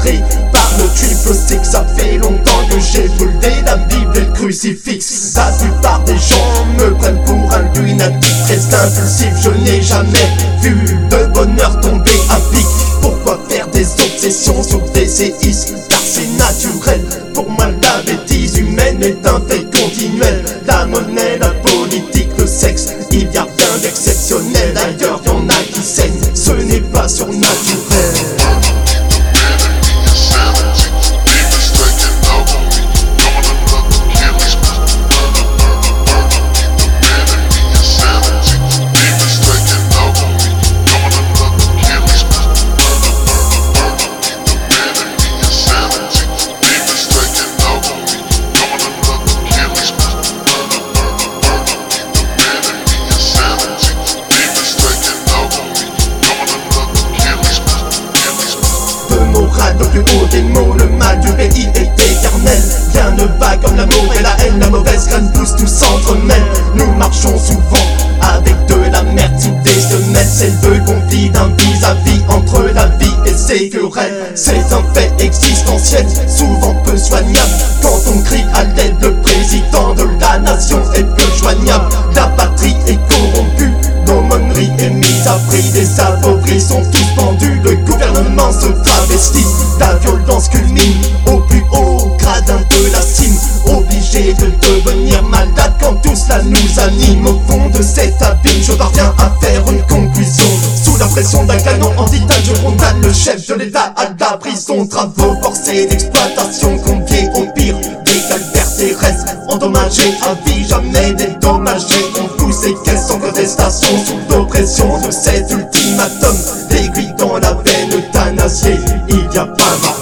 écrit par le triple six. Ça fait longtemps que j'ai brûlé la Bible et le crucifix. La plupart des gens me prennent pour un lunatique très impulsif. Je n'ai jamais vu le bonheur tomber à pic. Pourquoi faire des obsessions sur des séismes? Car c'est naturel. Pour moi la bêtise humaine est un fait continuel. La monnaie, la politique, le sexe, il y a rien d'exceptionnel. D'ailleurs y'en a qui saignent, ce n'est pas surnaturel. Le plus haut des mots, le mal du pays est éternel. Rien ne va comme l'amour et la haine, la mauvaise graine pousse, tout s'entremêle. Nous marchons souvent avec de la merde sous des semelles. C'est le conflit d'un vis-à-vis entre la vie et ses querelles. C'est un fait existentiel, souvent peu soignable. Quand on crie à l'aide, le président de la nation est peu joignable. La patrie est corrompue, l'aumônerie est mise à prix. Les appauvris sont tous pendus, le gouvernement se travestit. La violence culmine au plus haut gradin de la cime. Obligé de devenir malade quand tout cela nous anime. Au fond de cet abîme, je parviens à faire une conclusion. Sous la pression d'un canon en titane, je condamne le chef de l'état à la prison. Travaux forcés d'exploitation conviés au pire des calvaires terrestres. Endommagés à vie, jamais dédommagés. On pousse les caisses sans contestation sous l'oppression de cet ultimatum. L'aiguille dans la veine euthanasiée, il y a pas marre.